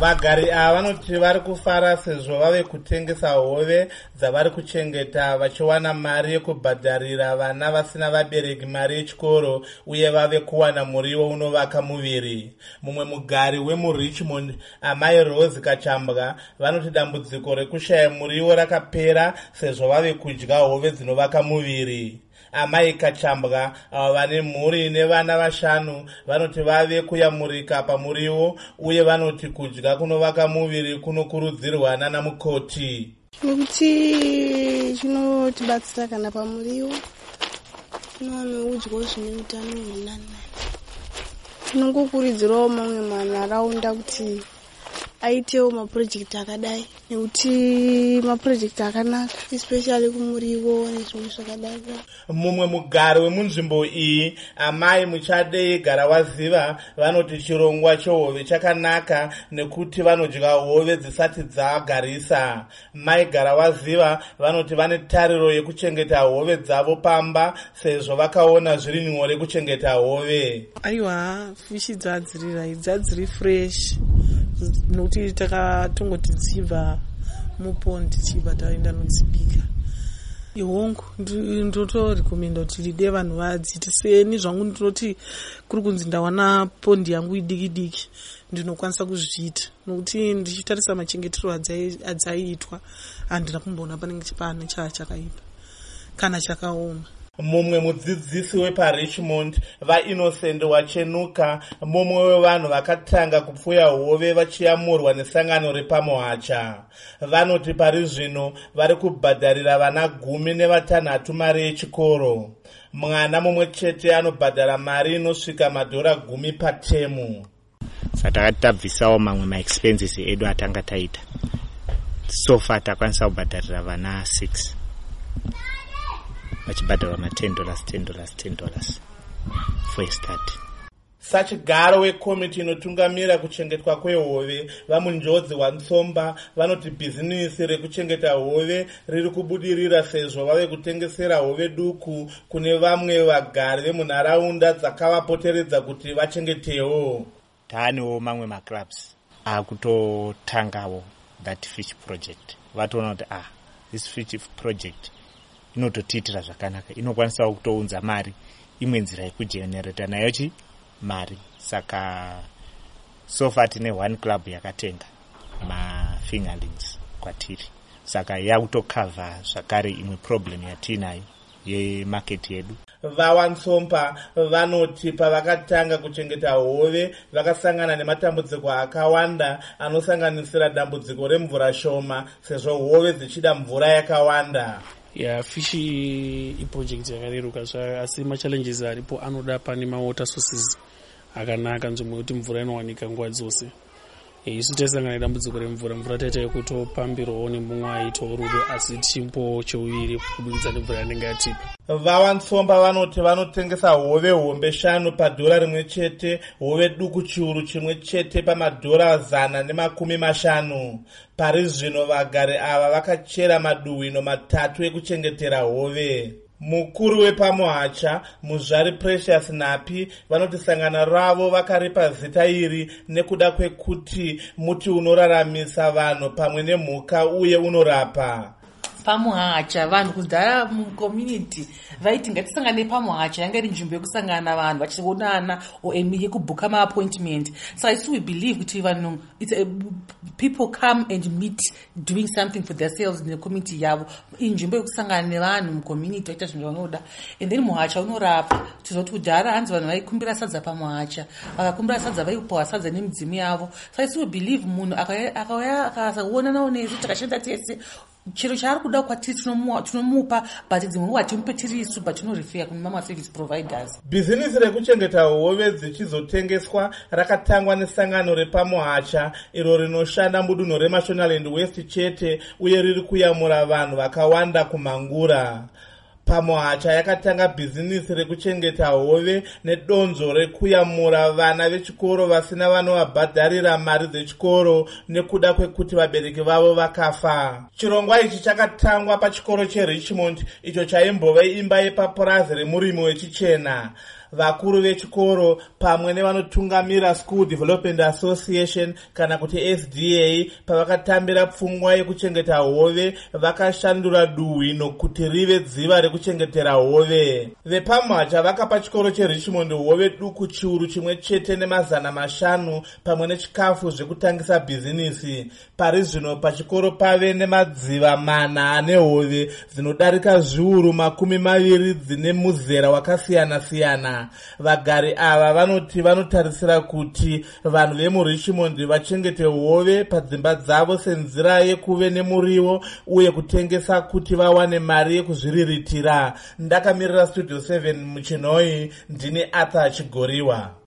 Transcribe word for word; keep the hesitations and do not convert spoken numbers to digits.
Vagari ava vanoti vari kufara sezvo vave kutengesa hove dzavari kuchengeta vachiwana mari yekubhadharira vana vasina vabereki mari yechikoro uye vave kuwana muriwo unovaka muviri. Mumwe mugari wemuRichmond, amai Rose Kachambwa, vanoti dambudziko rekushaya muriwo rakapera sezvo vave kudya hove dzinovaka muviri. Amai Kachambwa, ava vane mhuri nevana vashanu, vanoti vave kuyamurika pamuriwo uye vanoti kudya kunovaka muviri kunokurudzirwa nana mukoti. Nekuti chinotibatsira kana pamuriwo tinowana udyo zvine utano hwunani. Tinongokurudzirawo mamwe manharaunda kuti aitewo mapurojekiti akadai nekuti mapurojekiti akanaka especially kumuriwo nezvimwe zvakadai. Mumwe mugari wemunzvimbo iyi, amai Muchadei Garawaziva, vanoti chirongwa chehove chakanaka nekuti vanodya hove dzisati dzagarisa. Mai Garawaziva vanoti vane tariro yekuchengeta hove dzavo pamba sezvo vakaona zviri nyore kuchengeta hove. Aiwa, fishi dzadzirira dzadziri fresh nokuti takatongoti dzibva mupondi chibva taenda nodzibika. Ihongu ndotorekomenda kuti ride vanhu vadziti seni zvangu ndinoti kuri kunzi ndawana pondi yangu idiki diki ndinokwanisa kuzviita nokuti ndichitarisa machengetero adzaiitwa handina kumboona panenge pane chaa chakaipa kana chakaoma. Mumwe mudzidzisi wepaRichmond, vaInnocent Wachenuka, mumwe wevanhu vakatanga kupfuya hove vachiyamurwa nesangano repaMohacha, vanoti pari zvino vari kubhadharira vana gumi nevatanhatu mari yechikoro. Mwana mumwe chete anobhadhara mari inosvika madhora gumi patemu. Saka tabvisawo mamwe maexpenses edu atanga taita. So far takwanisa kubhadharira vana six. Vachibhadharwa ma ten dollars, ten dollars, ten dollars for a start. Sachigaro wekomiti inotungamira kuchengetwa kwehove vamunjodzi waNtsomba vanoti bhizinisi rekuchengeta hove riri kubudirira sezvo vave kutengesera hove duku kune vamwe vagari vemunharaunda dzakavapoteredza kuti vachengetewo. Taanewo mamwe maclubs akutotangawo that fish project. Vatoona kuti ah, this fish project inototiitira zvakanaka, inokwanisa kutounza mari, imwe nzira yekujenereta nayo chi mari. Saka so far tine one club yakatenga ma fingerlings kwatiri, saka yakutokava zvakare imwe problem yatinayo yemarket yedu. VaNtsomba vanoti pavakatanga kuchengeta hove vakasangana nematambudziko akawanda anosanganisira dambudziko remvura shoma sezvo hove dzichida mvura yakawanda. Ya fishi iproject yakareruka asi machallenges aripo anoda pane mawater sources akanaka nzvimbo yekuti mvura inowanika nguva dzose. Isu tasangana nedambudziko remvura, mvura taita yekutopambirwawo nemumwe aitawo rudo asi chimbo cheuviri kubudikidza nemvura yanenge yatipa. VaNtsomba vanoti vanotengesa hove hombe shanu padhora rimwe chete, hove duku chiuru chimwe chete pamadhora zana nemakumi mashanu. Pari zvino vagari ava vakachera maduhwino matatu ekuchengetera hove. Mukuru wepaMohacha, Muzvari Precious Napi, vanoti sangano ravo vakaripa zita iri nekuda kwekuti muti unoraramisa vanhu pamwe nemhuka uye unorapa. PaMohacha vanhu kudhara mucommunity vaiti ngatisangane paMohacha yanga iri nzvimbo yekusangana vanhu vachionana yekubhuka maappointment. So I we believe kuti vanhu people come and meet doing something for themselves in the community yavo, inzvimbo yekusangana nevanhu mucommunity vaita zvinhu vanoda. And then Mohacha unorapa. Tizoti kudhara hanzi vanhu vaikumbira sadza paMohacha, vakakumbira sadza vaipawa sadza nemidzimu yavo. So I we believe munhu akauya akasaonanawo nesu takashanda tese chiro chaari kuda kwatiri tinomupa but dzimwe nguva timupe tiri isu but tinorefera kune mamwe service providers. Bhizinisi rekuchengeta hove dzichizotengeswa rakatangwa nesangano repaMohacha iro rinoshanda mudunhu reMashonaland West chete uye riri kuyamura vanhu vakawanda kumhangura. PaMohacha yakatanga bhizinisi rekuchengeta hove nedonzo rekuyamura vana vechikoro vasina vanovabhadharira mari dzechikoro nekuda kwekuti vabereki vavo vakafa. Chirongwa ichi chakatangwa pachikoro cheRichmond icho chaimbova imba yepapurazi remurimi wechichena. vakuru vechikoro pamwe nevanotungamira School Development Association kana kuti S D A pavakatambira pfungwa yekuchengeta hove vakashandura duhwino kuti rive dziva rekuchengetera hove. Vepamhacha vakapa chikoro cheRichmond hove duku chiuru chimwe chete nemazana mashanu pamwe nechikafu zvekutangisa bhizinisi. Pari zvino pachikoro pave nemadziva mana ane hove dzinodarika zviuru makumi maviri dzine muzera wakasiyana siyana. Vagari ava vanoti vanotarisira kuti vanhu vemuRichmond vachengete hove padzimba dzavo senzira yekuve nemuriwo uye kutengesa kuti vawane mari yekuzviriritira. Ndakamirira Studio seven muchinoi, ndini Arthur Chigoriwa.